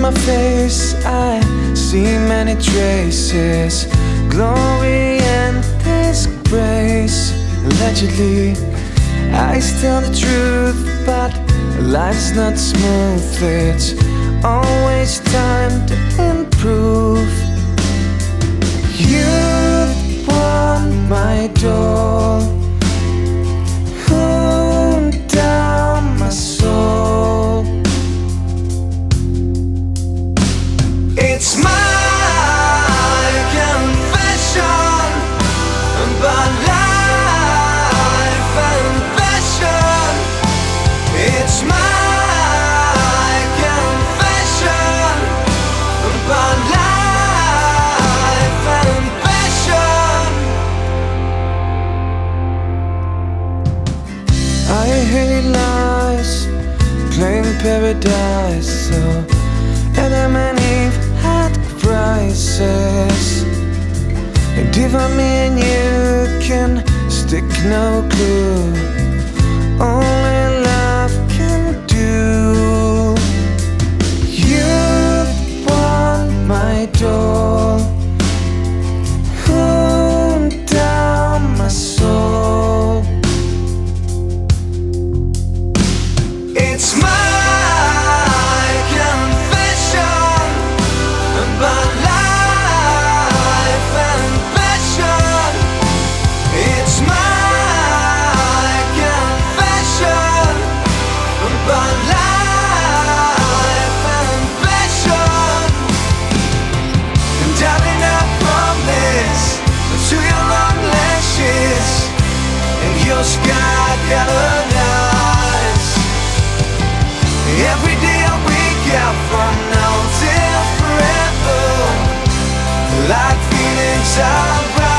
my face I see many traces, glory and disgrace. Allegedly I tell the truth, but life's not smooth. It's always time to improve. You want my door, cool down my soul. It's my confession about life and passion. It's my confession about life and passion. I hate lies, playing paradise. So Adam and Eve had crisis, and even me and you can stick no clue. Only love can do. You want my door, cool down my soul. It's my confession about life and passion. It's my confession about life and passion. And darling, I promise to your long lashes and your sky-colored eyes. Every day I wake up from now till forever, like feelings I rise.